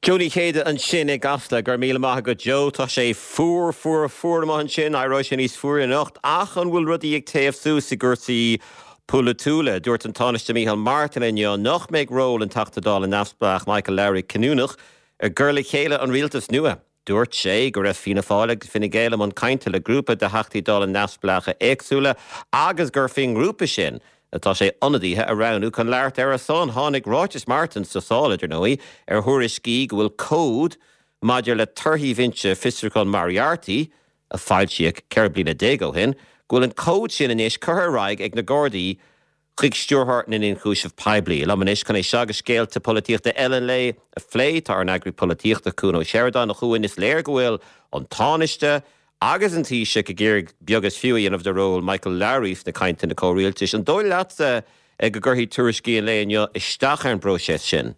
Joni chéide an sin ag gasla gur míle maithe go Joe tá sé fuair amach sin a roi sin níos fuair in nacht ach an bhfuil rudí ag taobh sús i gursaí Púlatúla dúirt an tánaiste Micheál Martin inniu nach méid ról an tachtadál in nafsplach Michael Lowry Cnúnach ar gurla chéile an rialtas nua. Dúirt sé go raibh fina fáilig finna géile an cainte le grúpa de hachtaídál in nafsplacha éagsúla agus gur fin grúpa sin. Atá sé anadíthe aráú chun leart ar a son tháinig Ráitis Martin sa sáidir nóí ar thuairis cí go bhfuil cód maidir le 30 vinse fistrúchan Moriarty a fáiltíoch ceir blina dégó hin, go bhfuil an cód sin inis curthráig ag na Gardaí chuig stúrthart in chúisih peblií. Lamanis chun é seagas scéalta políochta Ellen lé a phléit ar an agri políochta Cúno Sheridan a chuin is léir go bhfuil an tánaiste agus an tíise go ggéir beagas fiúí of the role Michael Lowry na cainte na córialtis an dóil leatsa ag go gurthaí tuairiscí an léonne isteach ar an próses sin.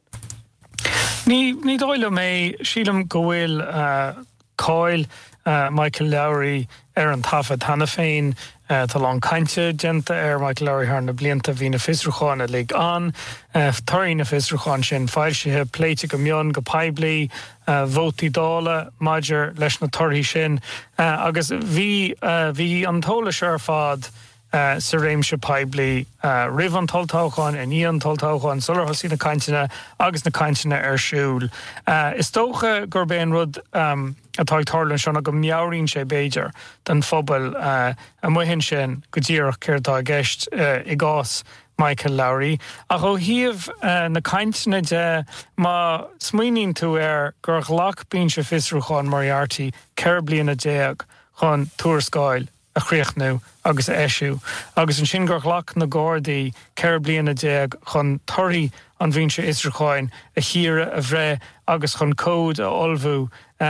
Ní dóile mé sílam go bhfuil cáil Michael Lowry ar an tafa tanna féin tá lá cainte genta ar Michael Lowry ar na blianta bhí na fisrúcháin a lig an tarí na fisrúcháin sin fáilsithe pléite go mion go peblií vótaí dála maidir leis na torthaí sin agus bhí antóla sear fad sa réimse peblií rih an toltácháin a ní an toltácháin sular hosí na caintena agus na caintena ar siúl. Is tócha gur béon rud atá tarlann sena go meabhríonn sé béidir den phobal a muhin sin go dtíreach céirtá gceist i gás Michael Lowry. Ach ó híomh na caintena de má smaoiníonn tú ar gur ghlach bíonn se fisrúcháin Moriarty ceir bliana déag chun tuairiscáil a chríochnú agus a eisiú. Agus an sin gur ghlach na Gardaí ceir bliana déag chun torí an bhíonn se isrúcháin a chiare a bhré agus chun cód a olbhú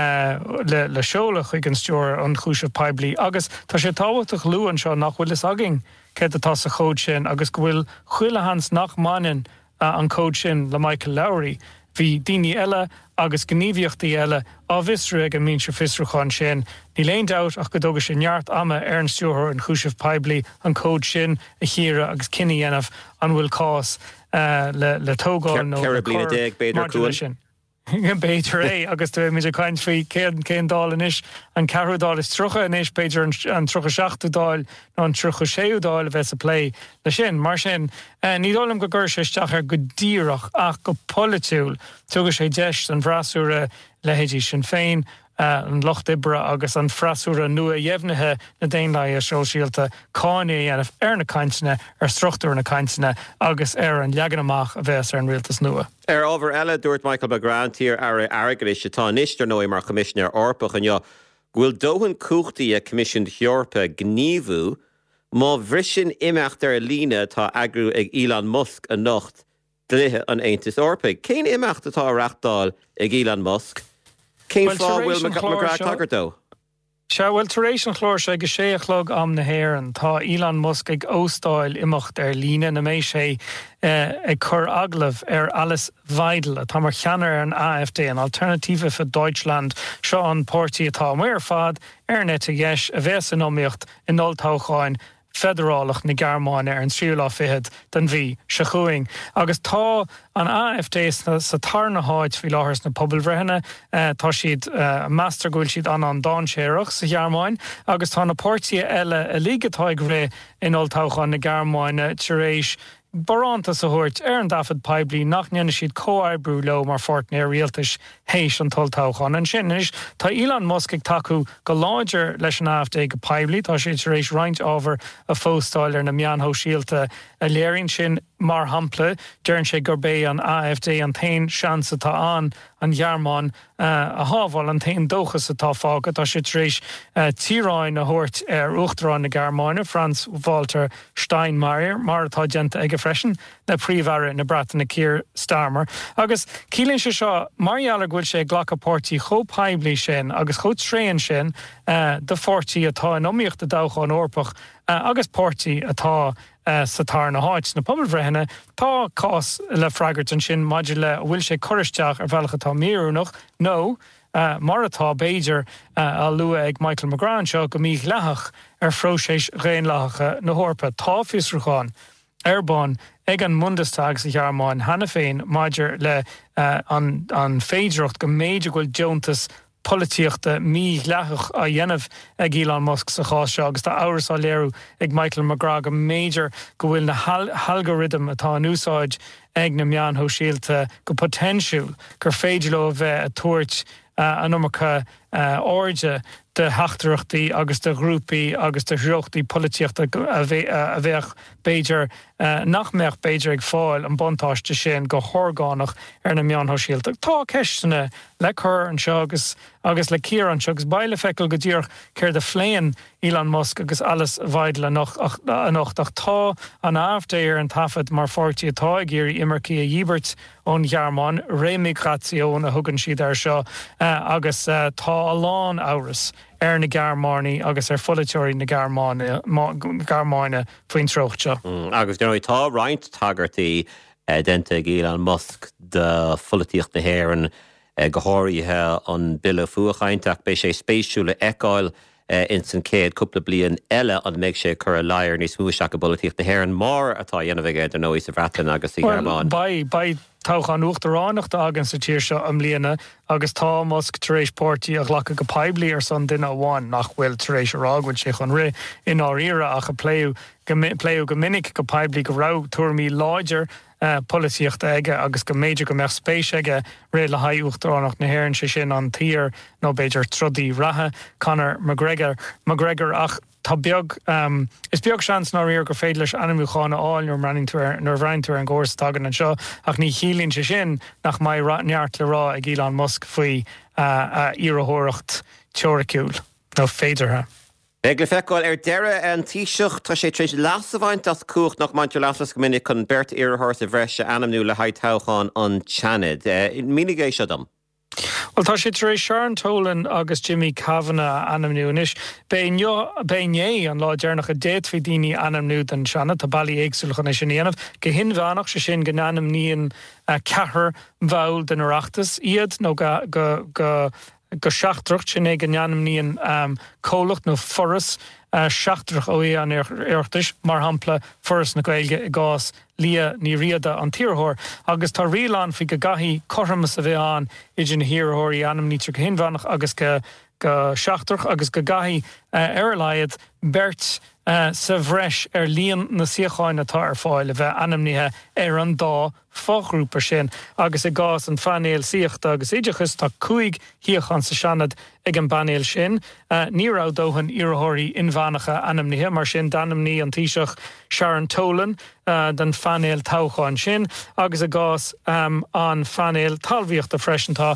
le seola chuig an stúr an chúisih peblií. Agus tá sé táhachtach luúan seo nach bhfuil is agin cé atá sa cód sin agus go bhfuil chuilehans nach manin an cód sin le Michael Lowry. Bhí daoine eile agus gníomhíochtaí eile á bhisre ag an mín se fisrúcháin sin. Ní léon doubt ach go dógus sin neart ama ar an stúrthóir an chúisih peblií an cód sin a chiare agus cinní dhéanamh an bhfuil cás le tógáil nó ceir bliana déag beidir cúin sin. Beidir é agus tu mé caiint faoi céan dáil inis an cearúdáil is trocha inis beidir an trocha 7 dáil nó an trocha 6 dáil a bheits a lé le sin mar sin ní dólam go gur sé isteach ar go díreach ach go politúil tugus sé deist an bhrasúra lehéidí sin féin an Locht Ibre agus an frasúra nua dhéimnithe na déonlaí a seolsíalta cáine dhéanamh ar na caintena ar struchtúr na caintena agus ar an leagan amach a bheits ar an rialtas nua. Ar ábhar eile dúirt Michael McGrath tír ar airgeis atá níostar nóí mar commissioner orpach an bhfuil dóhann cúchtaí a commission Eorpa gníomhú má bhrisin imeacht ar lína tá agrú ag Elon Musk a nocht dlithe an Aontas Orpa. Cén imeacht atá reachtáil ag Elon Musk? Cén fá bhfuil McGrath tagart dó? Se bhfuil taréis an chlór sé go séachlog am na héireann tá Elon Musk ag óstáil imeacht ar lína na méid sé ag chur aglah ar Alice Weidel a tá mar cheanar an AfD an Alternative für Deutschland seo an pórtaí atá muir fad ar net a dheis a bheits an ómíocht in noltácháin federálach na Gearmáine ar an tríúlá fihead den bhí se chuing. Agus tá an AfD sa tarna háid fi láthars na pobl bhreithne tá siad meastar gúil siad an dáinséireach sa Gearmáin agus tá na pórtaí eile a lígatáig ré in oltácháin na Gearmáine taréis baránta sa thuirt ar an dafad peblií nach nenne siad cóarbrú le mar fortné rialtas héis an toltácháin an sin is tá Elon Musk ag taú go láidir leis an AfD go peblií tá sé éis roint ábhar a fóstáil ar na meanthó síalta a léironn sin mar hampla dearann sé gur bé an AfD an tain seansa tá an Gearmáin a hábháil an tain dóchas atá fágad tá sé éis tíráin a thuirt ar Uachtarán na Gearmáine Franz Walter Steinmeier mar atá genta ag freisin na príomhhara na brata na Keir Starmer. Agus cílinn se seo marhealar gúil sé ghlacha pórtaí cho peblií sin agus cho tréan sin de fortaí atá in omíocht a dácháin orpach agus pórtaí atá sa tarna háit na pobl bhreithne tá cás le freigart an sin maidir le bhfuil sé choristeach ar bhealach atá míúnach nó mar atá béidir a lua ag Michael McGrath seo go míoch leach ar phróisis réonlacha na hórpa tá fisrúcháin Airbán ag an Bundestag sa Gearmáin hanna féin maidir le an féidireacht go méidir goil deontas polítíochta mí leachach a dhéanamh ag Elon Musk sa cháiste agus tá áras á léirú ag Michael McGrath go méidir go bhfuil na algorithm atá an úsáid ag na meán ho síalta go potensiúil gur féidir le bheith a tuairt an nómacha áide de heachtarachtaí agus de grúpaí agus de threachtaí polítíochta a bheith Beiidir nach meach Beiidir ag fáil an bontáiste sin go thorgánach na meán ho síalta. Tá ceistena le chur an seo agus le cíar an seo agus baile feicil go dtíor céir de phléin Elon Musk agus alles bhaidle nach ach tá an áfdéir an tafad mar fortí atá ag géirí imircí a dhíbert ón Gearmáin rémigráción a thugann siad ar seo agus tá a lán áras na Gearmánaí agus foliteoirí na Gearmáine faoin trochtse. Agus tá roinnt tagartaí dente Elon Musk de foliteocht na hÉireann gothiríthe an bille fuachaintach bei sé spéisiúla eáil in san céad cúpla bliain eile an méid sé chur a léir níos múiseach go bolíocht na hÉireann mar atá dhéanamh ag nó sa bhreatain agus i Gearmáin. Ba tácha an uachtarránach agan sa tíir seo am líana agus tá Musk taréis pórtaí a ghlacha go peblií ar san duine amháin nach bhfuil taréis rághail sé chun ré in áíire ach a pléú go minic go peblií go rá tuairmí láidir polítíocht aige agus go méidir go meach spéis aige ré le haid uachtarránach na hÉireann sé sin an tír nó Beiidir trodaí rathe Conor McGregor ach tá beag is beag seans ná riar go féidir leis animúchána áil nó bhreintúir an gcóras tagan an seo ach ní chiílíonn sé sin nach mai neart le rá ag Elon Musk faoi iarthóireacht teoriciúil nó féidirthe. Beag le feiceáil deire an tíiseach tá sé tríéis lasahhaint as cuacht nach maintú lasas go minic chun beirt iarthóir a bhreise anamnú le haid toghán an Tseanad. Mínigéis se dom? Well, tá sé taréis Sharon Tolan agus Jimmy Kavanagh anamnú inis. Béné an lá dearnach a déad fao daoine anamnú an Seanad tá bailí éagsúlacha na sin dhéanamh go hinmheánach sé sin go nanamníon cethir bhail den oireachtas iad nó go seachtracht sin é go neanamníon cólacht nó foras seachtrach ó an éirtas mar hampla foras na Gaeilge i gás lia ní riada an tíorthóir agus tá rialan fi go gaithí choramas a bheith an idir na hiorthóirí anamnítear go hinmheánach agus go seachtrach agus go gaithí airlaiad bert sa bhreis líon na siocháin atá ar fáil a bheith anamníthe ar an dá fágrúpa sin agus i gás an fanéil síochta agus idirchas tá 5 hiochan sa Seanad ag an banéil sin ní rá dóhan iarthóirí inmheánacha anamníthe mar sin danamní an tíiseach Sharon Tolan den fanéil tácháin sin agus i gás an fanéil talmhaíochta freisin tá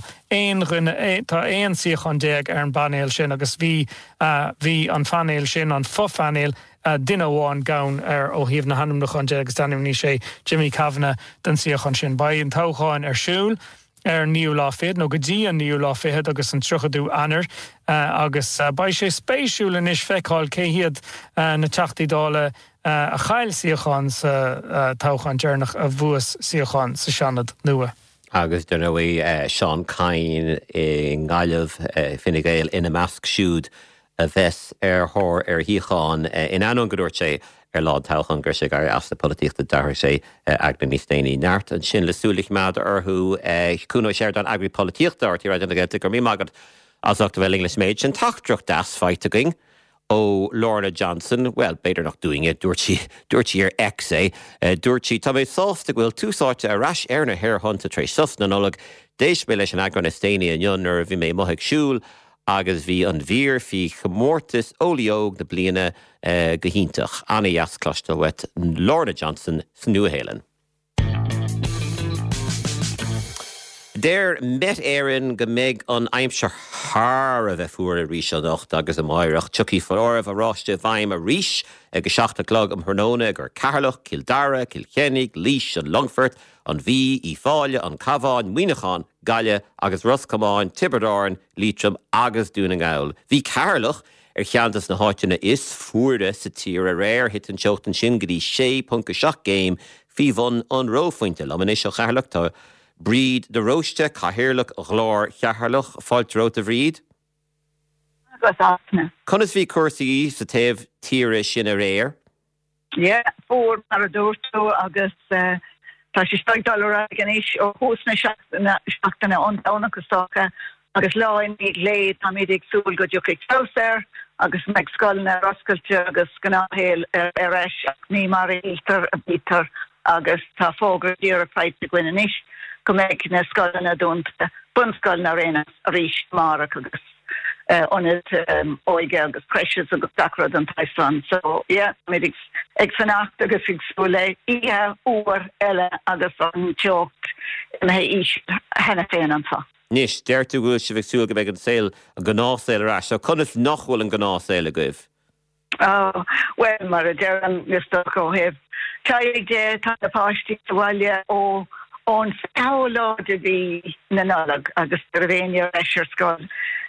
éon siochan déag ar an banéil sin agus bhí an fanéil sin an fofanéil duine bháin gabhain ar ó híomh na hanamnach an agus danimní sé Jimmy Kavanagh den siochan sin ba an tácháin ar siúil ar níú lá féad nó go dtí an níú lá féad agus an trochadú anar agus ba sé spéisiúil in is feiceáil cé hiad na teachtaí dála a chail siochan sa tácháin dearnach a bhuas siochan sa Seanad nua. Agus den bhí Sean Cain i ngáileh finnig éil ina measc siúd a bheits ar híocháin in anón go dúirt sé ar lád táchan gur sé gar as na polítíochta dahar sé agna níos déanaí neart an sin lesúlaigh mead orthú cúnó séir don agri polítíochta tí raid an gur mí magad asachta bhfuil English méid sin tachtdrocht das fighting ó Lorna Johnson, well, beidir nach doing it, dúirtí ar ex dúirtí tá méid sásta bhfuil túsáte a ras ar na hair hunta trééis susna nólag déis mé leis an agran is déine an dionnar bhí mé mothag siúil agus bhí an bhír fi chomórtas ólióg na bliana go híntach anna jaasclastal wet Lorna Johnson san Nuahélan. Déir met éireann go méid an aimsear thar a bheith fuair a rís anocht agus a maireach tuí forráibh a ráiste bhaim a rís ag 7:00 am Thrnóna gur Carlach, Kildare, Kilkennig, Laois an Longfort, an Bhí, í Fáile, an Cabháin, Muinechan, Gaile agus Roscomáin, Tiberdáin, Leitrim agus Dúna Gabhail. Bhí Carlach ar cheantas na háiteanna is fuaire sa tír a réir hit an seochtan sin go dtí 6.7 géim fí bhun an rófuinte am is seo Carlach tá Bríd de roiste cahirirlach glár chearlach fáilt róta bhríd? Agus áfna. Conas bhí cuasaí sa taobh tíre sin a réir? Yeah, for Maradorto agus tá sé $5 ganis ó húsna seachtainna an Costaca agus láin ní lé tá mídig súil go dúchaigh Chaucer agus meid scoilna Roscailte agus gnáhéil ar eis ní mar iltar a bítar agus tá fógra díar a feit a gine níis go méid na scoilna dúnta bunscoilna réna a ríis marach agus onid oige agus precious agus dacrad an Tyson. So, yeah, mídig ag fannacht agus ag súile ihe uair eile agus an teocht in is hena féin antá. Nis, deirtu gúil se bheith súil go bheith an saoil a gnásail arás, so chunas nachhfuil an gnásail a goibh? Oh, well, mar a deir an mistach ó hebh. Tá ag de tá na páistí bhaile ó an sáláid a bhí na nálag agus ar réine eisiir scoil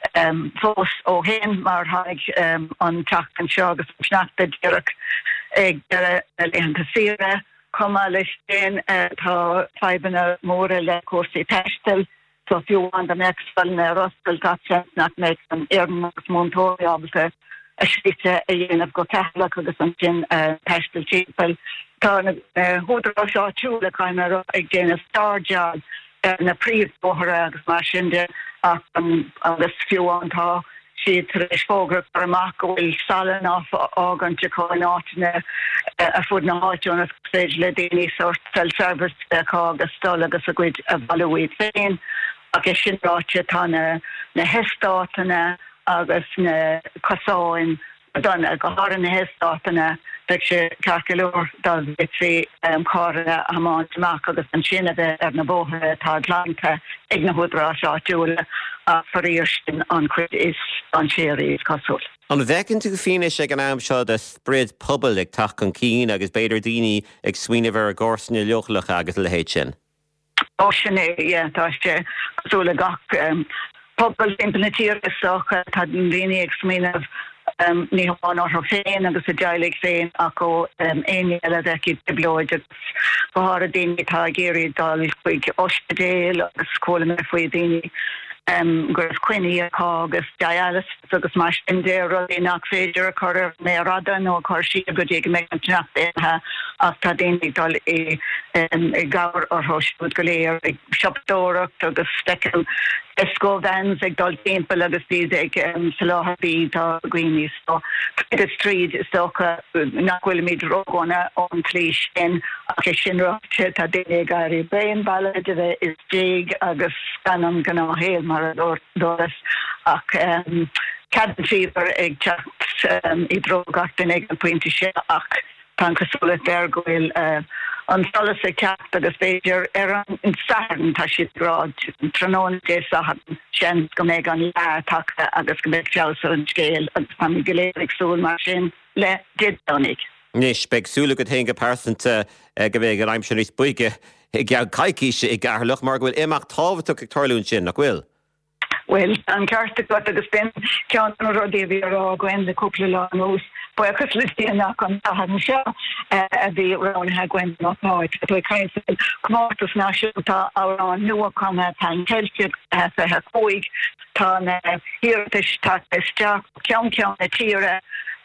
fós ó hen mar tháinig an teachtain seo agus sneachta dearach ag leanta sire cuma leis déin tá feibanna móra le cuasaí teistil so fiúháin an exfil na Roscail gachant nach méid an éarnach Montóri ábalta a sríte a dhéanamh go tehlach agus an sin teistil típil. Tá na húdra seo túla caiimar ag déanamh starjad na príomhóthra agus mar sinnde agus fiúháin tá siad éis fógra ar amach go bhfuil salan ágan te cáin áitina a fud na háitiúnas féidir le daoine sort self-service agus stol agus a gcuid a bhallúid féin agus sin ráite tá na heistátainna agus na cosáin donna go háir na heistátainna beag sé cearcailúr dal vitri cára amáintach agus an sinna bheith ar na bóthaire tá glánta ag na húdrá seo dúla a faríir sin an cuid is an séirí cosúil. An bhecinn tú go fine ag an am seo de spread pobl ag tach an cín agus beidir daoine ag swinine bhar a gcósanna leochlacha agus le héid sin. Ó sinné, tá sé cosúla gach pobl impna tíorgus socha tá daoine ag smíanamh ní háin ortha féin agus a dealaigh féin ach ó aine eile bheith biblóid agus go háir a daoine tá géirí dal chuig ospidéal agus scóla me faoi daoine gur cuine aá agus dialysis agus mar in déir í nach féidir a chuir mé rada nó chuir si go dtí méid an tnathe ach tá daoine dal i gabhar orthóisiúd go léir ag sioptóireacht agus stecil Esco vans ag dal timppel agus bí ag sa láthbí tá gwine so the street stocha nachhfuil mí drogána an tlís sin ach sin ráte tá déine garí béin ballad is déig agus ganam gná héal mar doras ach cad fever ag techt I drogatain ag an pointe sé ach tan cosúla der gohfuil an solas a ceap agus féidir an saharn tá siad rád tróna dé saharn sin go méid an leartachta agus go méid seáil an scéal agus tá go léir súil mar sin le dédánig. Nis beag súla go théanga pásanta go bhéh an aimim sin is buige ag geall caiiciise ag garlach mar bhfuil imach táhaach ag tarlún sin nach bhfuil. Well, an carta got agus ben cean an rodí bhí rá gwen de cúpla lá nós buchas listíanach an tahan seo a bhí ránathe gwen nacháid. Tá caiin cumátas náisiúnta árán nua chuma tan teiltead fethe cóig tá na hiirtas tá isteach cean na tíre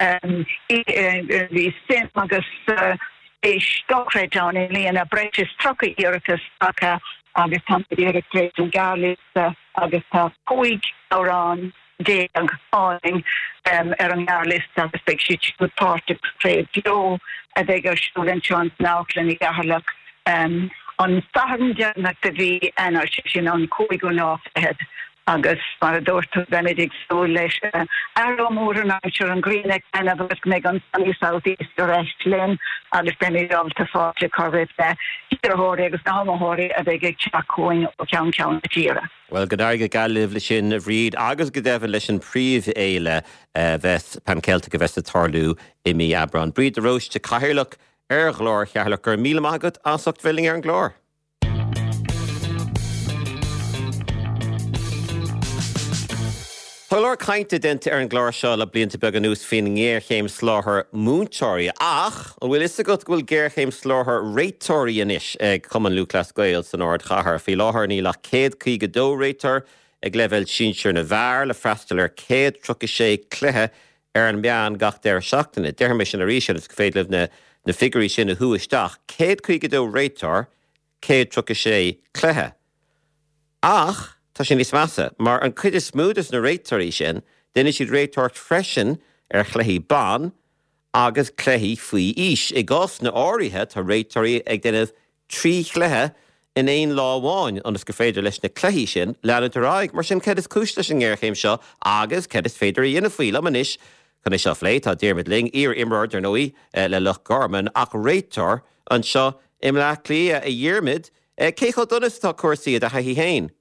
bhí sin agus é stochréid an in líana breitis trocha iiritas acha agus tá iiritas an gális agus tá cóig árán déag áing ar an gális agus beag si tú páirte tréad dó a bheith ar siúlan seán náchlan I gaharlach an saharn deannach de bhí anar sin an cóig ó náfhead agus mar a dúirtu Benedict súil leis mór an áir an Greenneck ana bheith méid an Sunny Southeast ar eist linn agus Benedict alta fáte carveh le híorthóirí agus na hamathirí a bheith ag teachcóin ó ceann na tíre. Well, go dáir go galibh le sin a bhríd agus go deimhin leis an príomh éile bheith Pancéilteach go bheith a tarlú I mí Abran. Bríd a rós te caithearlach ar glór chearlach gur míle maigad ansacht bhilling ar an glór. Thulár cainte dente ar an glóir seo le blianta beag an nús fin géirchéim sláthair múntóirí ach an bhfuil is a go bhfuil géirchéim sláthair réitóirí inis ag cuman Lucas Gael san áard chathair fí láthair ní le 152 réitor ag leibhéil sinseir na bhar le freistal ar 136 cluiche ar an meán gach deir seachtainna. Deirme sin a rí sin is go féad libh na na figurí sin a thuaisteach, céad chuige dó réitor, céad tro sé cléthe. Ach, tá sin níos massa, mar an chuid is smúdas na réitorí sin, duine siad réitort freisin chluichí ban agus cléthaí faoi is. I gás na áirithe tá réitorí ag duine trí chluthe in éon láháin agus go féidir leis na cléthaí sin leanana ráig, mar sin ced is cúis leis an ggéirchéim seo agus ced is féidir a dhéanamh faoi am inis chun is seo phléit tá Diarmaid Ling ar imráid ar nóí le Loch Garman ach réitor an seo im le lí a dhéarmid cé cho donas tá cuasaí a haithí hain.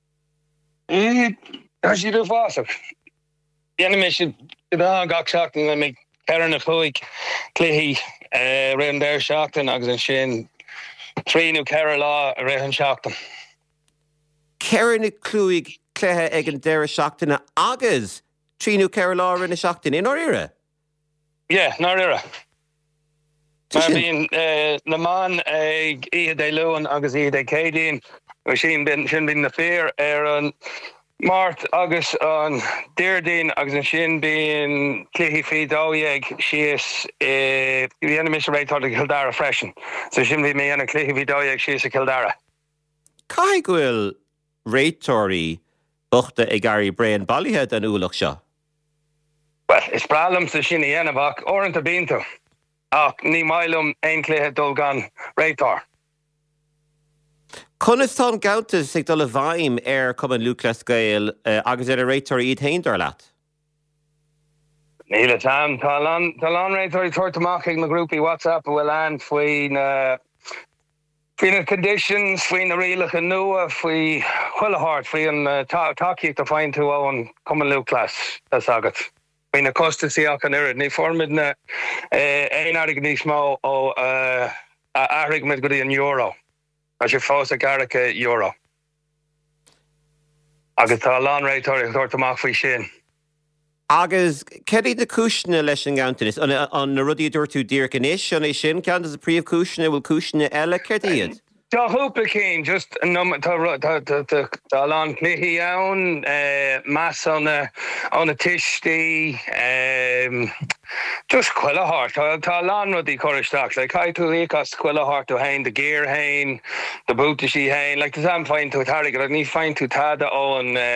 Tá si dú fásach. Dhéanam is gach seachtain le mé ceanna chuig cléthaí réan déir seachtain agus an sin tríú ceir lá a réan seachtain. Ceanna clúig cléthe ag an déir seachtainna agus tríú ceir lá rinne seachtain in áire? Yeah, ná ire. Mar bhíon na man ag iad é luúan agus iad é cédaín sin bhíon na fér ar an Mart agus an Déirdain agus an sin bíon cléthaí faoi dáhéag síos bhíanana mis réitár a Kildare freisin. So sin bhí mé anna cléthaí faoi dáhéag síos a Kildare. Cai gohfuil réitóirí uachta ag gairí Brian Ballyhead an úlach seo? Well, is bralam sa sin dhéanamh ach orintanta bíontu. Ach ní mailum ein cléthe dul gan réitár. Conas tá gabhtas ag dul a bhaim ar cum an Lucas Gael agus ar a réitor iad haindar leat? Níle tam, tá lan réitóirí tuairteach ag na grúpi WhatsApp bhfuil an faoin na conditions, faoin na rialach an nua, faoi chuileart, faoin takeíocht a fáin tú an cum an Lucas as agat. Faoin na costaíach an irid, ní formid na ein arig níos mó ó arig mid goí an euro. As sé fós a garacha euro. Agus tá lán réitóirí tuairteach faoi sin. Agus céad na cúisina leis an gceantanas an na rudí dúirtú dír inis an é sin ceantas a príomh cúisina bhfuil cúisina eile céad iad? Tá húpla cén just tá lán cnihí ann meas an na tistí just chuileart. Tá lán rudí choristeach, le cai tú íchas chuileart ó hain, de géir hain, de bútaisí hain, le tá am fáin tú tarig, le ní fáin tú tada ó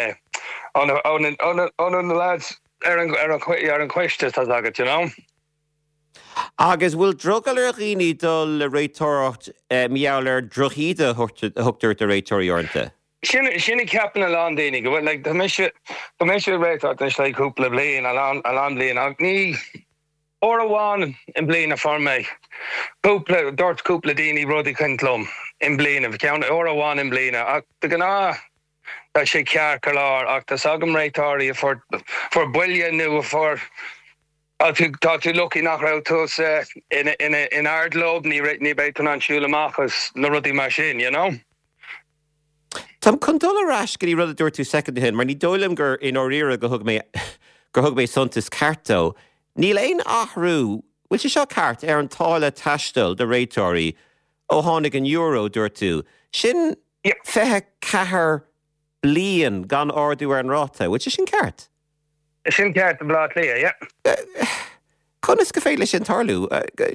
an lads ar an cuiste tá agat, you know? Agus bhfuil drogal ar rií dul le réitóirt meall ar drochíide thugtar de réitóirí ornta? Sinna ceapan a lán daoine, go bhfuil tá mé sé réitóirt is le cúpla bliain a lán bliain, ach ní or amháin in bliain a formé. Dúirt cúpla daoine rudí chuntlum in bliain, a ceann or amháin in bliain, ach do gná tá sé cear go lár, ach tá sagam réitóirí for buile nu a for tá tú lucky nach ra tos in Ardlob ní beitan an siúlamachas na rudí mar sin, you know? Tam chun dul arás go í rud a dúir tú second hin, mar ní dólam gur in áíire go thug mé suntas cartó. Níl éon athrú, bhfuil sé seo cart ar an tála taistil de réitóirí ó tháinig an euro dúir tú. Sin fethe cethir bliain gan ardú ar an ráta, bhfuil sé sin cart? Sin ceart a blát lia, yeah. Conas go féile sin tarlú?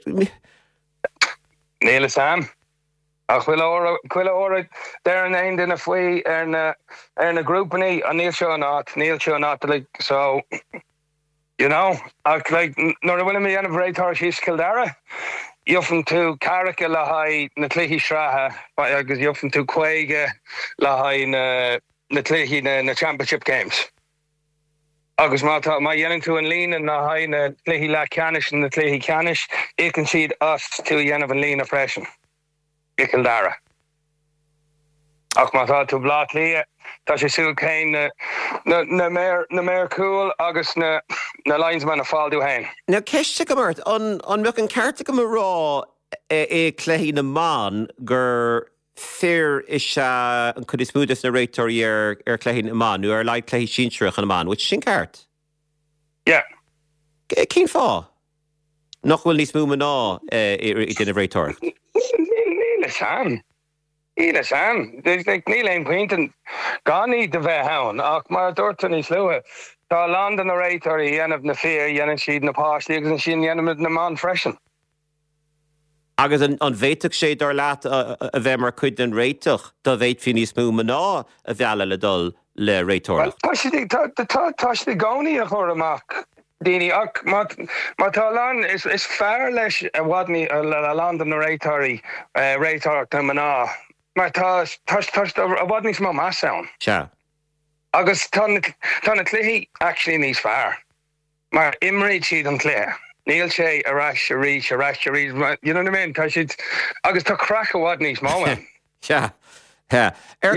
Níle sam. Ach chuile óra dar an aon duna faoi ar na grúpaní a níl seo nát, like, so, you know, ach, like, nor a bhfuil mé anamh réitóir síos Kildare, jofn tú caracha le haid na cluichí sreatha, agus jofn tú chuige le haid na cluichí na championship games. Agus má dhéanann tú an lína na haid na cluichí le ceannis na cluichí ceannis, écann siad as tú dhéanamh an lína freisin. I Kildare. Ach má tá tú blát lia, tá sé súil céin na méir cool agus na linesman a fáilú hain. Now, ceiste go mairt, an meach an carta go rá cluichí na man gur fear is an chud is múdas na réitóirí ar cluichí na man, nu ar leid cluichí sínsreach an man, which sin cart? Yeah. Cín fá? Nach bhfuil níos múma ná i dtíanamh réitóir? Íle sam. Níl éon pointen gáí de bheith hain, ach mar dúirta níos luath. Tá land an na réitóirí dhéanamh na fér, dhéanamh siad na páistí agus an sin dhéanamh na man freisin. Agus an bhéiteach sé dar leat a bheith mar chuid an réiteach, do bhéit fin níos mú ná a bheala le dul le réiteach. Well, tá sé gánaí a chur amach. Dini ach matalan is fair leis a wadni a land an réitari réitar tamana mar tá a wadni smá masound. Sure. Agus tan clihi actually níos fair. Mar imreid siad an clé. Níl sé a rash, you know what I mean? Tá siad agus tá crack a wadni smá. Yeah. Yeah.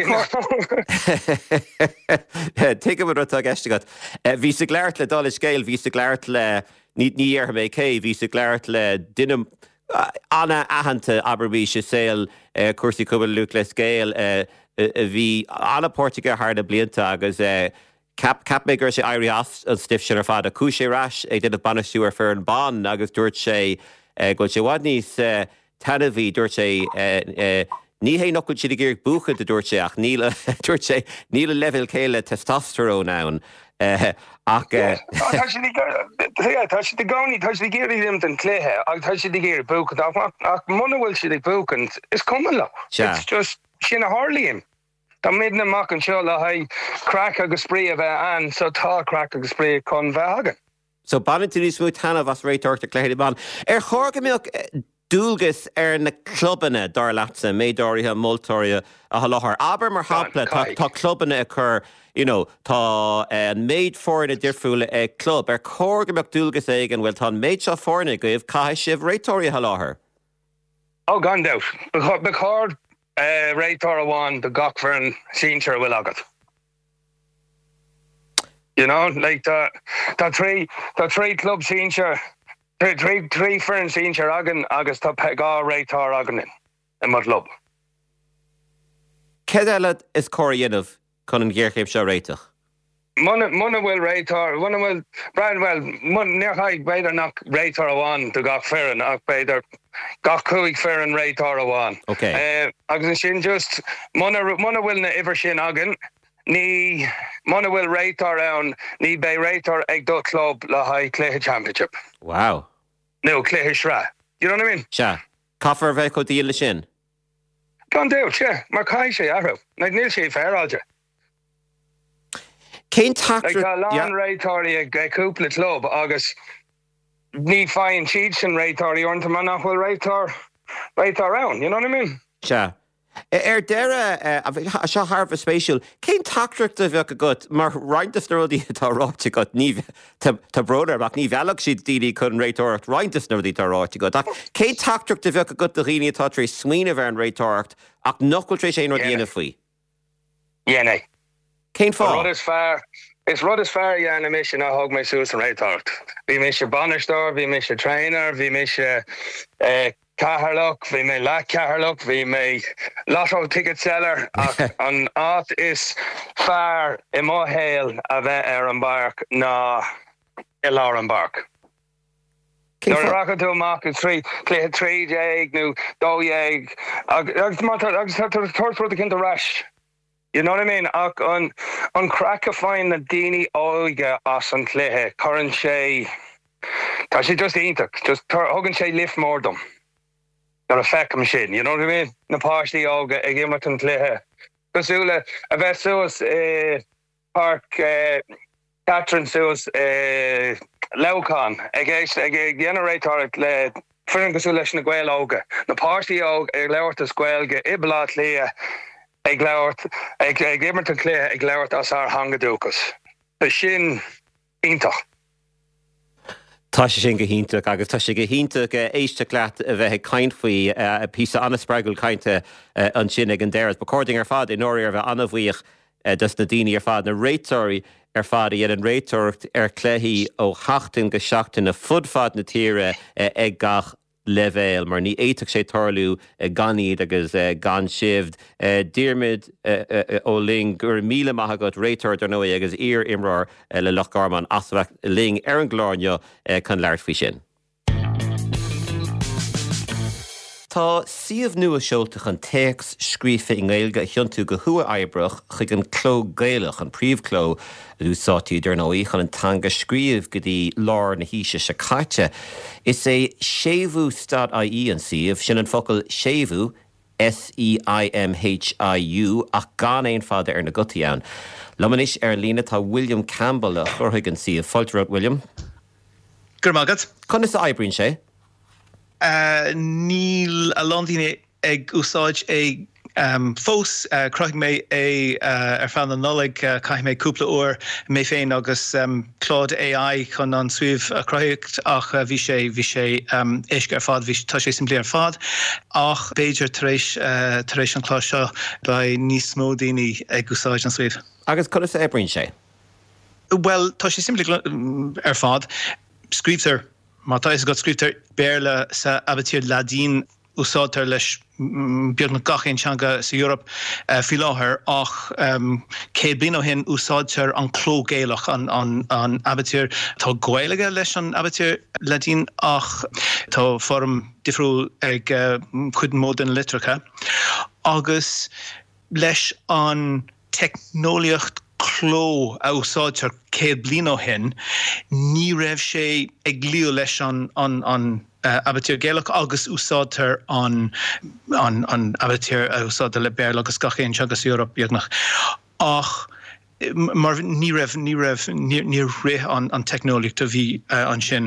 Take a minute to guess. Bhí sa gléirt le dul scéil, bhí sa gléirt le ní ar mé cé, bhí sa gléirt le duine anna ahananta Aberbí sé saoil cuasaí cúbal luc le scéil bhí anna Portugal hard a blianta agus cap mé gur sé airí as an stiff sin ar fad a cúsé ras ag duine banasú ar fear an ban agus dúirt sé go sé bhhad níos tanna bhí dúirt sé ní hé nocúil siad gur bucha de dúirt sé ach níle level céile testosterone ann ach tá si de gáí tá si géirí lim den cléthe ag tá si géir bucha ach muna bhfuil si ag bucan is cum le. It's just sin a hálíim. Tá mid na mac an seo le ha crack agus sprí a bheith an so tá crack agus sprí chun bheith agan. So banan tú níos mú tanmh as réiteach a cléir ban. Chorga méoch dúlgus na clubanna dar leatsa méidirithe moltóirí a láthir. Aber mar hapla tá clubanna a chur, tá méid fórna difriúla ag club chorga méoch dúlgus éigen bhfuil tá méid seo fórna go bhfuh cai sibh réitóirí a láthir. Ó gan doubt. Becard réitar amháin de gachfern sínsir bhfuil agat. Like tá trí club sínsir Trí fern sínsir agan agus tá gá réitar aganin in mar club. Cé eile is cóiríanamh chun an ggéirchéim seo réiteach? Muna bhfuil réitar, muna bhfuil Brian well, nearchaid beidir nach réitar amháin do gach fearan ach beidir gach cúig fearan réitar amháin. Okay. Agus sin just muna bhfuil na iver sin agan ní muna bhfuil réitar ann ní bé réitar ag do club le ha cléthe championship. Wow. No, cléthe shrá. You know what I mean? Se. Caafar bheith go díal le sin? Gan doubt, yeah. Mar cai sé arú. Níl sé fearáilte. Cén tactra... Tá lán réitáirí ag cúpla club agus ní fáin siad sin réitáirí ornta man nach bhfuil réitar ann. You know what I mean? Se. Deire seo Harbh spéisiúil, cén tactreachta bheith a gut mar rointas nóí tá ráite go tá broder ach ní bhealach siad daoine chun réitóirt rointas nóí tá ráite go. Cén tactreachta bheith a gut do riine tá trí smaoine bheith an réitóirt ach nochfuil trééis sé nó dhéana faoi. Dhéana. Cén fá? Is rud is fear dhéana mis sin a thug mé suas an réitóirt. Bhí mé sé banistóir, bhí mé sé trainer, bhí mé sé Caharloch, bhí mé le Caharloch, bhí mé lotto ticket seller an áit is fear I má héal a bheith ar an barc ná I lá an barc. Nuair racha tú amach cléthe trídéag nó dódhéag agus tá tuairtúirta cinnta rais. You know what I mean? Ach an crack a fáin na daoine óige as an cléthe churann sé tá sé just ionach, just thugann sé lift mór dom. Nar a fecham sin, you know what I mean? Na páistí óga ag imart an cléthe. Cosúla a bheith suas Park Catherine suas Leucán ag generatор le furin cosúla leis na ghail óga. Na páistí óga ag leabhart a scoilge iblát lia ag leabhart ag imart an cléthe ag leabhart as ar hangadúchas. Tá sin ionach. Tá sé sin go híntaach agus tá sé go híntaach éiste leat a bheith caint faoi a pí anaspreagil cainte an sin ag an déras. Bacording ar fad in nóir bheith anmhuíoch dus na daoine ar fad na réitóirí ar fad iad an réitóirt ar cléthaí ó 8 go 7 na fudfad na tíre ag gach levéil, mar ní éiteach sé tarlú ganíd agus gan sibh. Diarmid ó ling gur míle maithagad réitóirt ar nua agus ír imrar le Lochgarman asbhacht ling ar an gláirne chun leart faoi sin. Tá siomh nua seoltach an téex scríofa in Gaeilge thiontú go thua oibrach chuig an cló Gaelach an príomhcló úsáidí idir nó íchan an tanga scríomh go dtí lár na híise sa caite. Is é séimhú.ie an siomh sin an focail séimhú SEIMHIU ach gan éon fada na gutaíán. Lamanis lína tá William Campbell a chorthaigh an siomh. Fáilte William. Gur magad. Chun is aibríonn sé? Níl a Londíine ag úsáid ag fós croigh mé ar fan an nolig caith mé cúpla uair mé féin agus clód AI chun an suíomh a croicht ach bhí sé éisce ar fad, tá sé simplí ar fad ach Beiidir tar éis an chlár seo ba níos mó daoine ag úsáid an suíomh. Agus chun is aibríonn sé? Well, tá sé simplí ar fad scríbtar má tá is go scríbtar béarla sa abatír ladín úsáidtar leis beag na gachéin teanga sa Europa fi láthair ach céad bliain ó hin úsáidtar an cló Gaelach an abatír tá Gaeilge leis an abatír ladín ach tá form difriúil ag chuid mód an litracha agus leis an technoliacht cló a úsáidtar céad bliain ó hin ní raibh sé ag líú leis an abatír Gaelach agus úsáidtar an abatír úsáidtar le béarla agus gachéin teanga sa Europa beagnach ach mar ní raibh an technoliacht a bhí an sin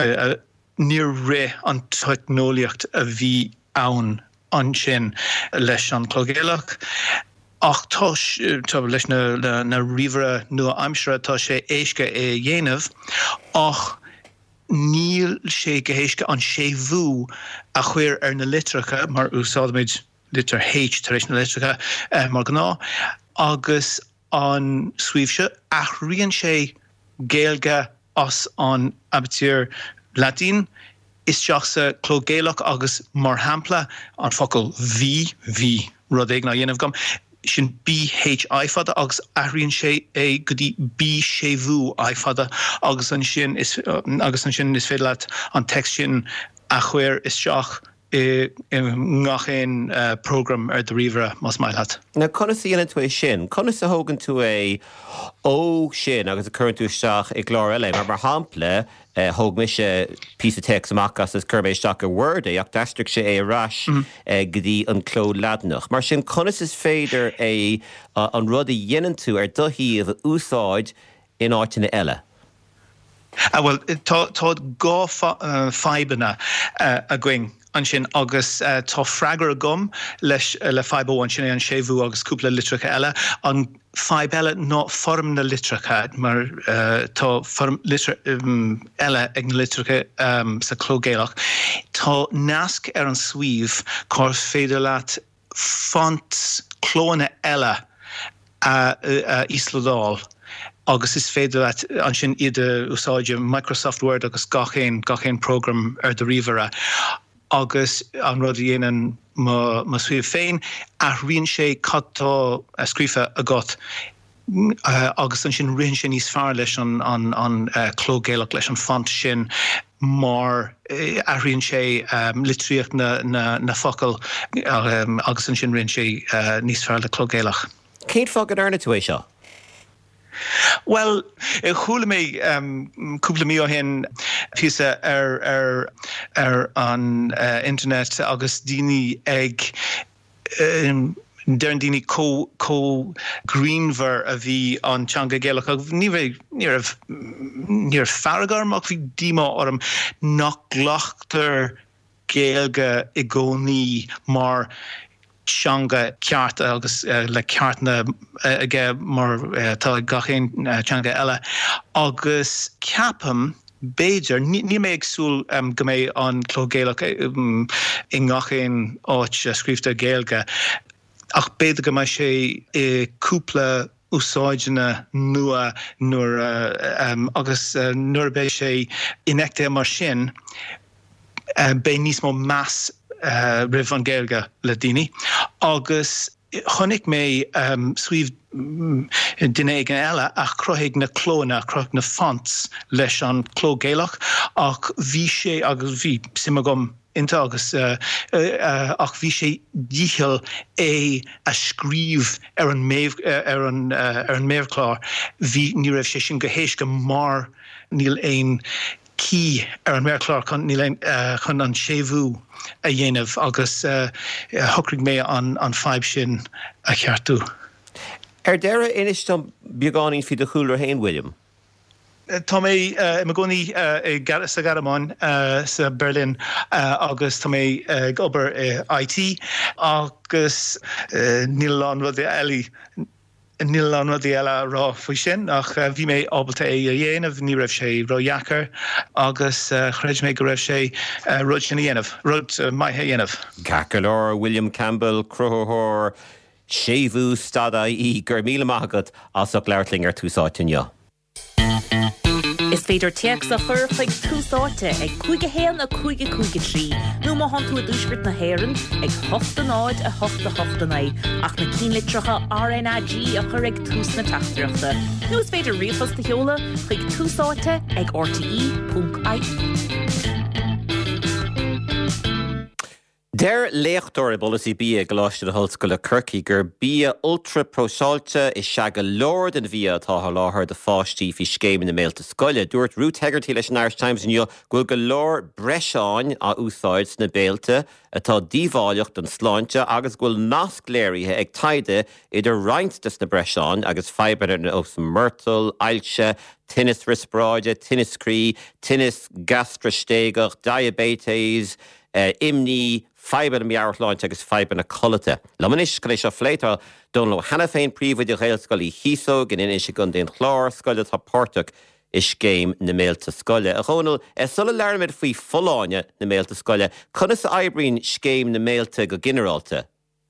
ní raibh an technoliacht a bhí ann an sin leis an cló Gaelach ach tá leis na ríomhre nua aimsire tá sé éisce é dhéanamh ach níl sé go héisce an séimhú a chuir ar na litracha mar úsáidméid litar H tar éis na litracha mar gná agus an suíomhse ach rion sé Gaeilge as an abatír ladín is teach sa cló Gaelach agus mar hampla an focail bhí rud ag ná dhéanamh gom sin BHI fada agus aithríonn sé é go dtí bí séimhú fada agus an sin is féidir leat an text sin a chuir is teach ngachéin program ar de ríomhre más maith leat. Na conas íana tú é sin, conas a thógann tú é ó sin agus a chuireann tú isteach ag glár eile mar hampla thóg mi sé píosa text amachchas as chuir mé isteach ar Word ach d'aistrigh sé é rais go dtí an cló ladnach. Mar sin conas is féidir é an rud a dhéanann tú ar dthuíomh úsáid in áiteanna eile. Well, tá gá faibanna a going an sin agus tá freigar gom leis le faibbháin sin an séimhú agus cúpla litracha eile an feib eile ná form na litracha mar tá form eile ag na litracha sa cló Gaelach. Tá nasc ar an suíomh chuir féidir leat font clóna eile ísledáil agus is féidir leat an sin iad úsáide Microsoft Word agus gachéin program ar de ríomhre agus an rud dhéanaan má suíomh féin a rion sé cadtá scríofa agat agus an sin rion sin níos fearr leis an cló Gaelach leis an font sin mar a rion sé litríocht na focail agus an sin rion sé níos fearr le cló Gaelach. Céad fágad arna tú é seo? Well, chúla mé cúpla mí ó hin píosa ar an internet agus daoine ag dean daoine có-greenver a bhí an teanga Gaelach agus níor farragar ach bhí díma orm nach ghlaachtar Gaeilge i gcónaí mar teanga ceart agus le ceartna aige mar tá gachéin teanga eile agus ceapam Beiidir ní mé agsúil go mé an cló Gaelach i ngachéin áit scríbhte Gaeilge ach beidir go mé sé cúpla úsáideanna nua nuair agus nuair bé sé inecte mar sin bé níos mó meas rih an Gaeilge le daoine agus chonig mé suíomh duine ag an eile ach croigh na clóna croigh na fonts leis an cló Gaelach ach bhí sé agus bhí simime gom Inta agus ach bhí sé díchel é a scríb ar an méirchlár hí ní raibh sé sin go héisce mar níl éon cí ar an méirchlár chun an sébhú a dhéanamh agus thucraigh mé an feib sin a cheartú. Deire inistom beagáin fi de chúlar hain William. Tá mé me gcónaí sa Garamán sa Berlin agus tá mé gobar IT agus níl an rud eile rá faoi sin ach bhí mé ábalta é a dhéanamh ní raibh sé roiheachar agus chreid mé go raibh sé rud sin dhéanamh, rud maithe dhéanamh. Cacalor, William Campbell, Crothór, sébhú stada í gur míle maigad as a leirtlingar túsáitinne. Is féidir teach a chur chuig túsáte ag 5 a 5 nó má han tú a dúsgurt na héireann ag 8 náid a 8 naid ach na cínlitrocha RNAG a chur ag tús na teachtareachta. Nó is féidir rialtas de heola chuig túsáte ag rti.ie. Der léachtóir bolasí bí a gláiste na hallscoile Kirky gur bí ultra prósáilte is seaga lord an bhí atá láthair de fáistí fi scéim na méalta scoile. Dúirt Ruth Hegarty leis an Irish Times in ghfuil go leor breisiáin a úsáid na béalta atá díbháileacht an sláinte agus ghfuil nasc léirithe ag taide idir rointas na breisiáin agus fibre na os myrtle, ailse, tinnis rispráide, tinnis crí, tinnis gastrostéigach, diabetes, imní, fibre na meartláint agus fibre na colite. Lamanis go éis seo fléitá don lo hena féin príomhid a réalscoil í híso gin in is gon den chlár scoile tá pórtach is céim na méalta scoile. A chónal sulla learmid faoi foláine na méalta scoile, chunas aibrín scéim na méalta go generalta.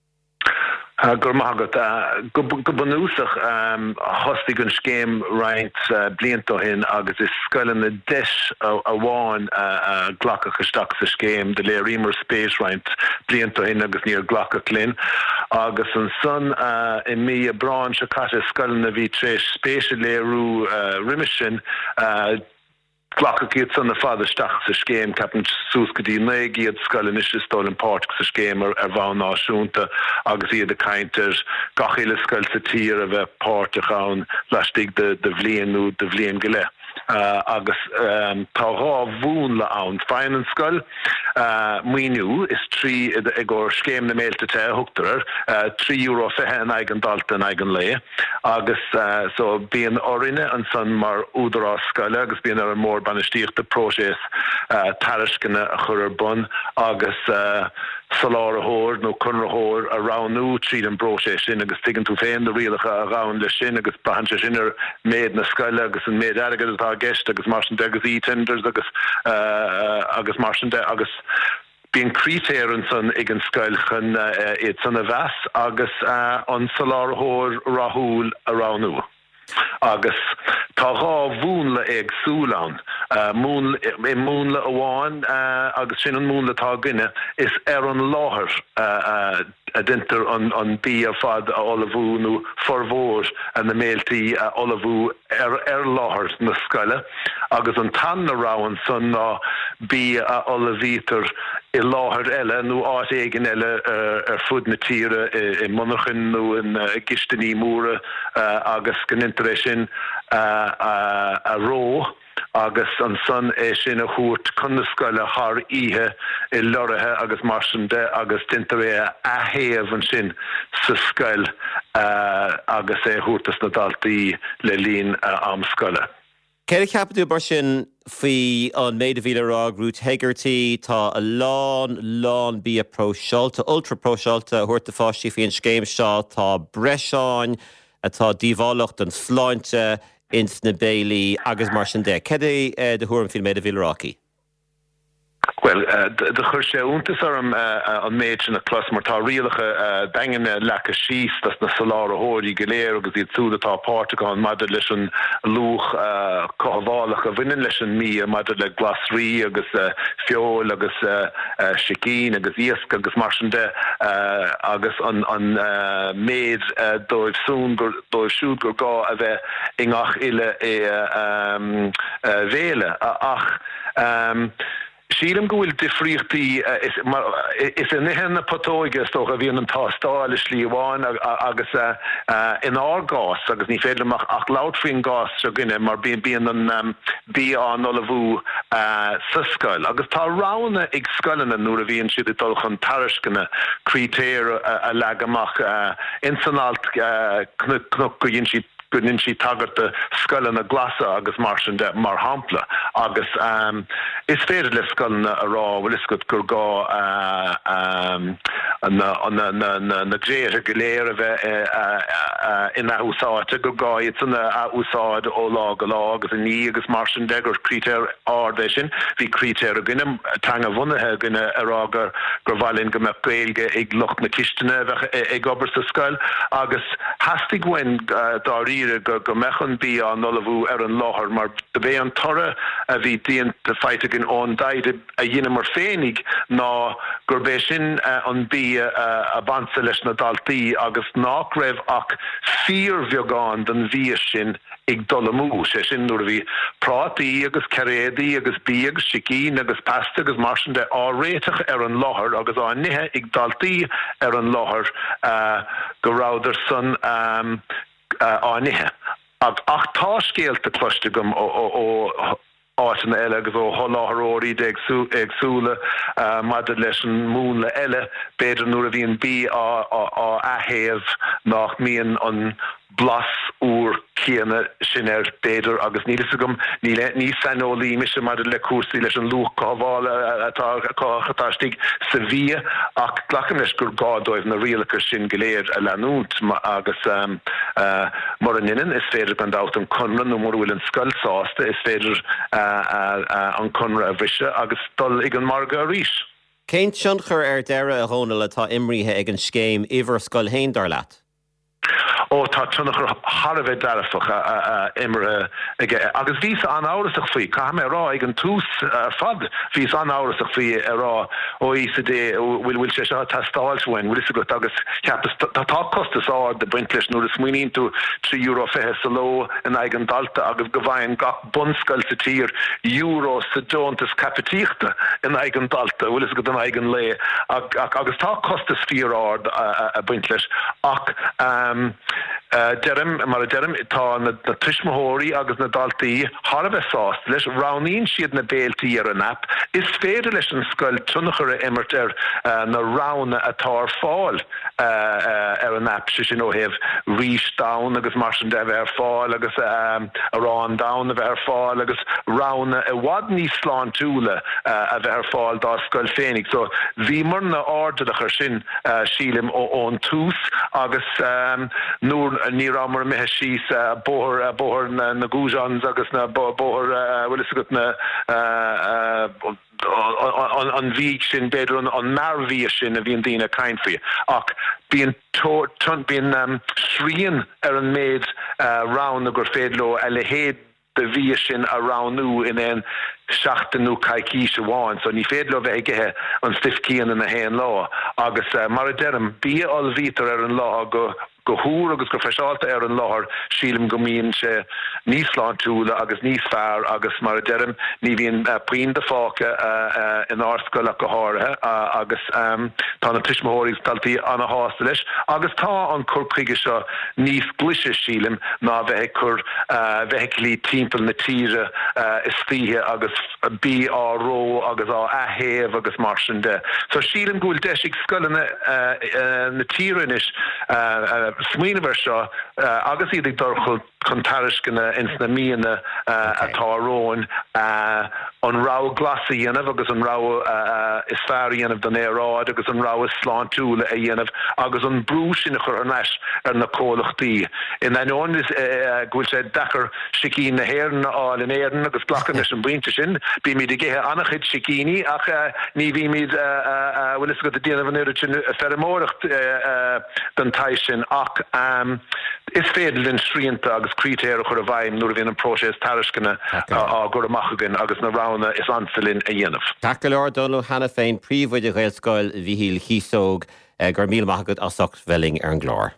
Gur mágad go banúsach hostig an scéim right blianta hin agus is scoileann na deis a bháin glacach isteach sa scéim de léir imar spéis right blianta hin agus níor glacach linn agus an son I mí a brán se caite scoileann a bhí tréis spéise léirú riimisin Glacach iad son na fadasteach sa scéim capan sús go dtí naig iad scoileann is stolin páirteach sa scéim ar bhán náisiúnta agus iad a caintear gach éile scoil sa tír a bheith páirteach ann leistigh de bhliaanú de bhliain go leith. Agus tá rá bhún le ann féin an scoil muoinú is trí ag or scéim na méalta te thugtar €3.50 an aigen dalta an aigen lé agus so bíon orine an son mar údarrá scoile agus bíon ar an mór banistíochta próséis tariscinne a chur ar bun agus salár a hór nó chunrathór a ránú tríd an bróséis sin agus tuigeann tú féin de rialacha a rán le sin agus bahan sé sin ar méid na scoile agus an méid airgad atá gceist agus mar sin de agus e-tenders agus mar sin de agus bíon crítéir an son ag an scoil chun iad san a bheas agus an salár a hór rathúil a ránú. Agus tá rá bhúnla ag súlán múnla a bháin agus sin an múnla tá gine is ar an láthair a dinter an bí ar fad a olahúnú formhór a na méaltaí a olahú ar láthair na scoile agus an tan aráin san ná bí a olahítar I láthair eile nó áit éigen eile ar fud na tíre I monachin nó in gistaní múra agus gan intaréis sin a ró agus an son é sin a chuairt chun na scoile thar ihe I loirithe agus mar sin de agus tintaré a héamh an sin sa scoil agus é chuairtas na daltaí le líon am scoile. Ceir ceapú bar sin faoi an méid a bhíle rág Ruth Hegarty tá a lán bí a próseálta, ultra próseálta thuirta fáistí faoin scéim seo tá breisiáin atá díbhálacht an sláinte ins na béilí agus mar sin de. Cad é de thuairm faoin méid a bhíle ráci? Well, de chur sé úntas arm an méid sin a clas mar tá rialacha dagen lecha síos das na salár a hóirí go léir agus iad súdatá páirteach an maidir leis an lúch cohabhálaach a bhaineann leis an mí a maidir le glasrí agus feol agus sicín agus iasc agus mar sin de agus an méid dóibh siúd gur gá a bheith ingach ile é bhéle ach Sílim gohfuil difríochtaí is in nihanna patóigeas tócha bhíon an tástáil is slíomháin agus in ágás agus ní féidirach ach lautfrin gás se gine mar bíon an bí an ola bhú sa scoil. Agus tá rána ag scoilena nuair a bhíonn siad dulchan tariscina crítéir a legamach insanalt cnuc go dhéon siad gunnin si tagart de skullen a glasa agus marsin de mar hampla agus is féidir le skullen a rá wel is gut gur gá na gréir geléir in a úsáid gur gá it's in a úsáid ó lá go lá agus in ní agus marsin de gur crítéir ardé sin hí crítéir a gunnim tang a bhunnathe gunne ará gur bhhailinn go me gailge ag locht na kistene ag obair sa scoil agus hastig wen darí go mechan bí an nolahú an láthar mar de bé an torre a bhí díon de feitegin ón daide a dhéine mar fénig ná gur bé sin an bí a bansa leis na daltaí agus nach raibh ach fíor bheagán den bhí sin ag dolamú sé sin nuair bhí prátaí agus cerédaí agus bí agus sicín agus pasta agus marsin de áréiteach an láthar agus á nithe ag daltaí an láthar go ráidir san ánithe. Ach tá scéalta cloiste gom ó áitina eile agus ó tholáthróirí de agsúla maidir leis an múna eile beidir nuair a bhíon bí á ahéamh nach mííon an blas úr céanna sin beidir agus nílas gom ní sanolí mis sem maidir le cuasaí leis an lúch cábháil atá sa bhí ach ghlachan leis gur gádóibh na rialachar sin goléir a leanút agus mar an inan is féidir gan dát an conra nó mar bhfuil an scoilsáasta is féidir an conra a bhrise agus dul ag an marga a rís. Céint sionchar deire a hóna le tá imríthe ag an scéim ihar scoil héindar leat. Ó tá tunnachar Harbheith darafach imre agus vís an áirasach faoi cha mé rá ag an tús fad vís an áirasach faoi rá ó ECD bhfuil sé seo tastáilshain bhfuil is go agus tá costas á de buint leis nuair is muoín tú €3 sa ló in ag an dalta agus go bhhain gach bunscail sa tír euro sa dóntas capitíochta in ag an dalta bhfuil is go an ag an lé agus tá costas fíor a buint leis ach Derrim mar derrim tá na trismóirí agus na daltaí Harbheith sásta leis ráníonn siad na béaltaí ar an app is féidir leis an scoil tunnachar immert na rána atá fáil ar an app sin ó heh rís down agus marsin de bheith fáil agus arán down a bheith fáil agus rána a bhhad níos sláán túla a bheith fáil dá scoil fénig so bhí mar na ardalachar sin sílim ón tús agus nuair ní ramar methe síos bóthir na gúsans agus na bóthir bhfuil is agat na an bhíigh sin beidir an mearbhí sin a bhíon daoine cainfí ach bíon srían ar an méid rán a gur féadló a le héad de bhí sin a ránú in an seachtainú caiicí se bháin, so ní féadló bheith aige an stifcían in na héan lá agus mar a deirm bí alvítar ar an lá go húr agus go freisáilta ar an láthar sílim go míonn sé níos slán túla agus níos fearr agus mar a deirm ní bhíon puin de fáca in árscoil go háirithe agus tá na tuismóirí taltaí anna hásta leis agus tá an curcaige seo níos gluise sílim ná bheith chur bheithlí timpeall na tíre is títhe agus bí á ró agus á ahéamh agus mar sin de. So sílim gúil deisig scoilena na tírenis smuoinehar seo agus iad ag dorchil chun tariscina ins na míana atáróin an rá glasa dhéanamh agus an rá is fearr dhéanamh don éráid agus an rá is sláán túla a dhéanamh agus an brú sinna chur an eis ar na cólachtaí. In aón is gúil sé dachar sicín na héan áil in éan agus glachan leis an bhainte sin bí míad i ggéthe annachid sicíní ach ní bhí míad bhfuil is go a déanamh an éiri sin fermóireacht den tais sin ach is féidir linn sríanta agus crítéir chur a bhaim nuair a bhíon an prósés tariscina á gur amachchagan agus na rána is ansalinn a dhéanamh. Taca leor Donal hena féin príomhide ghailscoil bhíhíl chiisóg gur míle maithagad a socht bheling ar an glár.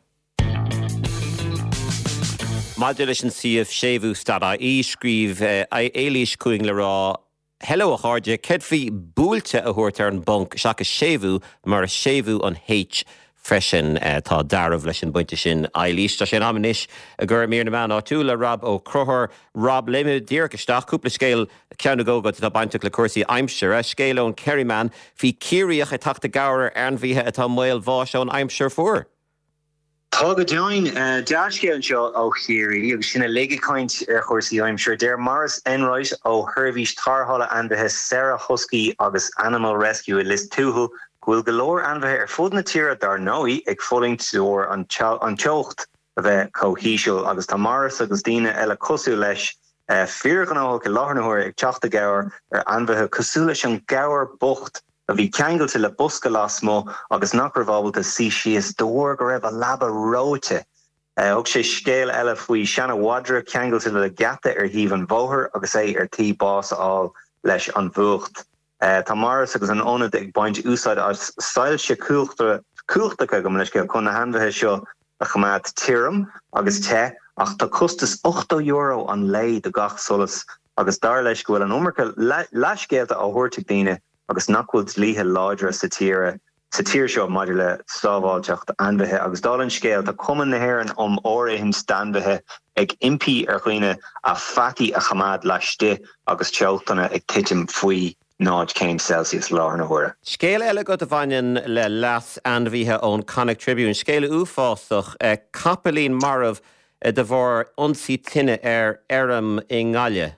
Maidir leis an siomh séimhú stada í scríomh élís cuaing le rá hello a cháde cedhí búilte a thuairt ar an banc seach a séimhú mar a séimhú an H freisin tá darmh leis an buinte sin ailís tá sin amnis a gur mír na man áúla Rob ó Crothar Rob léime díirgeisteach cúpla scéil ceanna gógad tá bainteach le cuasaí aimsire scéil ón Kerryman hí círíoch a tata gabhar airnmhíthe atá mail bháis ón aimsir fuair. Tá go join deascéil seo ó chéirí agus sinna léigeáint ar chósaí aimsir déir Morris Enright ó Hervís Tarthala anbethe Sarah Husky agus Animal Rescue list túhu Gwyl galore anbethe ar fud na tíre dar nói ag fulling túr an teocht a bheith cohíisiúil agus tá Morris agus Dína eile cosú leis fíor gan áil go láthnúir ag teachta gabhar ar anbethe cosú leis an gabhar bocht a bhí ceangailte le busca lasmó agus nach raibhábalta sí síos dóir go raibh a labba róte. Og sé scéal eile faoi Shanna Wadra ceangailte le gata ar híomh an bóthir agus é ar tí bás áil leis an bhuacht. Tá Morris agus an ónad ag baint úsáid as stáil sé cúltacha go leis chun na hanbhethe seo a chumad tíram agus te ach tá costas €8 an lei de gach solas agus dar leis go bhfuil an umarcha leiscéalta á thuirteach daoine agus nachhfuil líthe láidre sa tír seo maidir le sábháilteacht anbethe agus dálann scéal tá cuman na hÉireann óréim standbethe ag impí ar chuoine a fatí a chamad leiste agus teachtainna ag titim faoi náid céim Celsius láthna thuaire. Scéal eile go a bhainin le leas anmhíthe ón Connacht Tribune scéal uafásach Capelín Marv de bhór ionsaí tine ar airm i ngáile.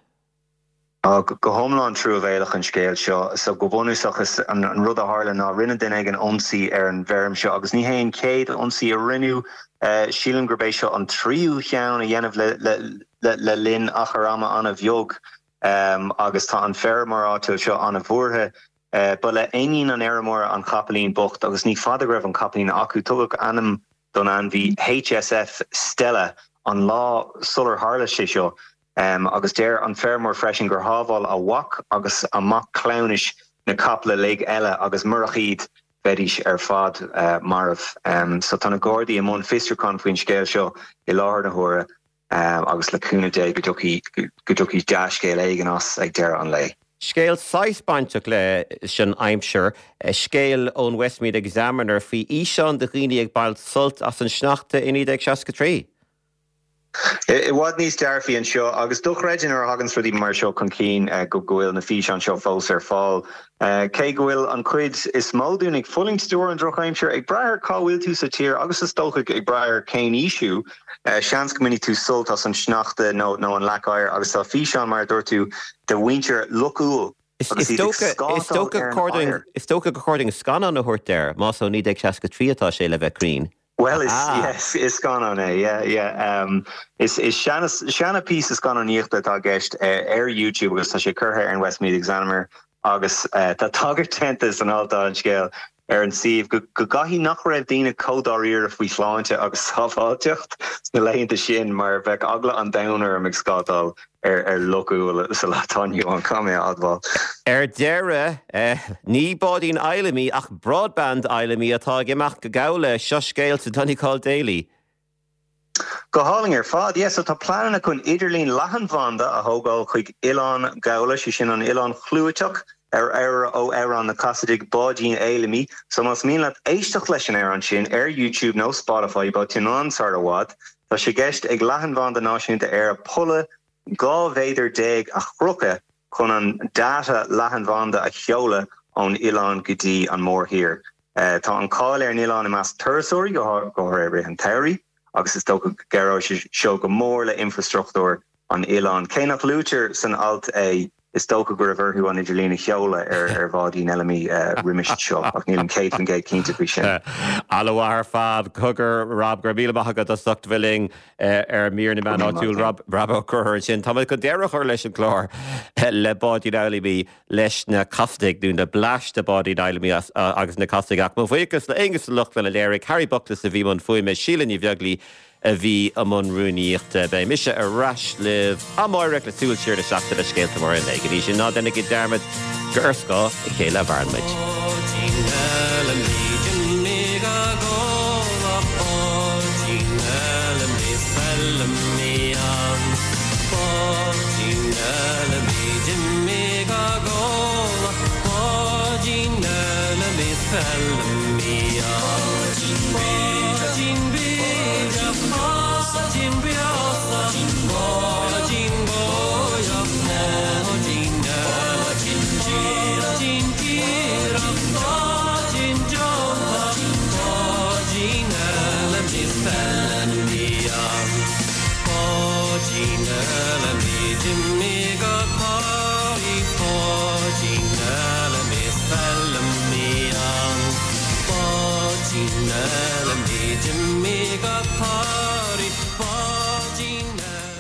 Go homláán trú bhéalach an scéal seo, so go bhunúsachas an rud a tharla ná rinne den ag an ionsaí ar an bhearm seo, agus ní héon céad ionsaí a rinú sílan gur bééis seo an tríú cheann a dhéanamh le linn acharama anna bheog agus tá an fearmór átil seo anna bhuathe, ba le aoín an airmór an Capelín bocht agus ní fada raibh an Capelín acu tugad anam don an bhí HSF Stella an lá solar hála sé seo. Agus déir an fearmór freisin gur hábháil a wach agus amach clownish na capla lig eile agus murach iad bedis ar fad Marv. So tána Gordy am món fistrúchan faoin scéal seo I láthar na thuaire agus leúna dé go dtuí deascéal éigen as ag deir an lei. Scéal 6 bainteach le sin aimsir, scéal ón Westmead Examiner fhí íseán de riine ag bailt sult as an sneachta in 1963. I bhd níos dearfaí an seo, agus duchreidin ar hagans ruí mar seo chun cín go bhfuil na fís an seo fós ar fáil. Cé go bhfuil an cuid is módún ag fulling stúr an drochaimseir ag breathir cáhfuil tú sa tír agus is tócha ag breathir céin ísú, seans go minic tú sult as an sneachta nó an lecair agus tá fís an mar dúirtú de winter locúil. Is tócha according scan an na thuirt there, más ó 1963 atá sé le bheith crín. Well, yes, it's gone on yeah. Is Shanna piece is gone on níochta tá gceist ar YouTube agus tá sé curtha ar an Westmead Examiner agus tá tágar tentas an alta an scéal ar an siomh go gahí nach raibh daoine códáíir a faoi sláinte agus sábháilteocht na léonnta sin mar bheith agla an downer am ag scátáil ar locúil sa látániu an camé adháil. Ar deire ní bádín eilimí ach broadband eilimí atá gimeach go gabhla seo scéal sa Donegal Daily. Go háling ar fad, yes, so tá planna chun idirlín lehanmhanda a thógáil chuig Ilan gabhla si sin an Ilan chluúteach ar an na casadig bádín eilimí, so mas mín leat éisteach leis an ar an sin ar YouTube nó Spotify ba tunán sarahad, tá sé gceist ag lehanmhanda náisiúnta ar a pulla gá bhéidir déag a chrucha chun an data lehanmhanda a cheola ón Ilan go dtí an mór hir. Tá an cáil ar an Ilan I meas tuirseoirí go raibh an teirí, agus is tócha garrá seo go mór le infrastruchtúr an Ilan. Cé nach lútear san alt is tócha go raibh an idirlína cheola ar bhádín eilimí riimiist seo ach níl an céit an géid cínta faoi sin. Alahar fad cogur Rob Garbíle Mahagat a suchtvilling ar mír na man áitiúil Rob O'Curr sin. Tá go dearach ar leis an chlár le bádín eilimí leis na castig dún na blas de bádín eilimí agus na castig ach má bhuichas le agus luchtfuil a léirigh Harry Bucklas a bhí man fuoi me sílan í bheaglaí a bhí amon rúníocht bei mise a ras liv a máirreach le súil siir a seachta a scéalta mar in leigh. Ní sin ná denna go dermid gurcá I chéile bharnmeid. Go Jimmy got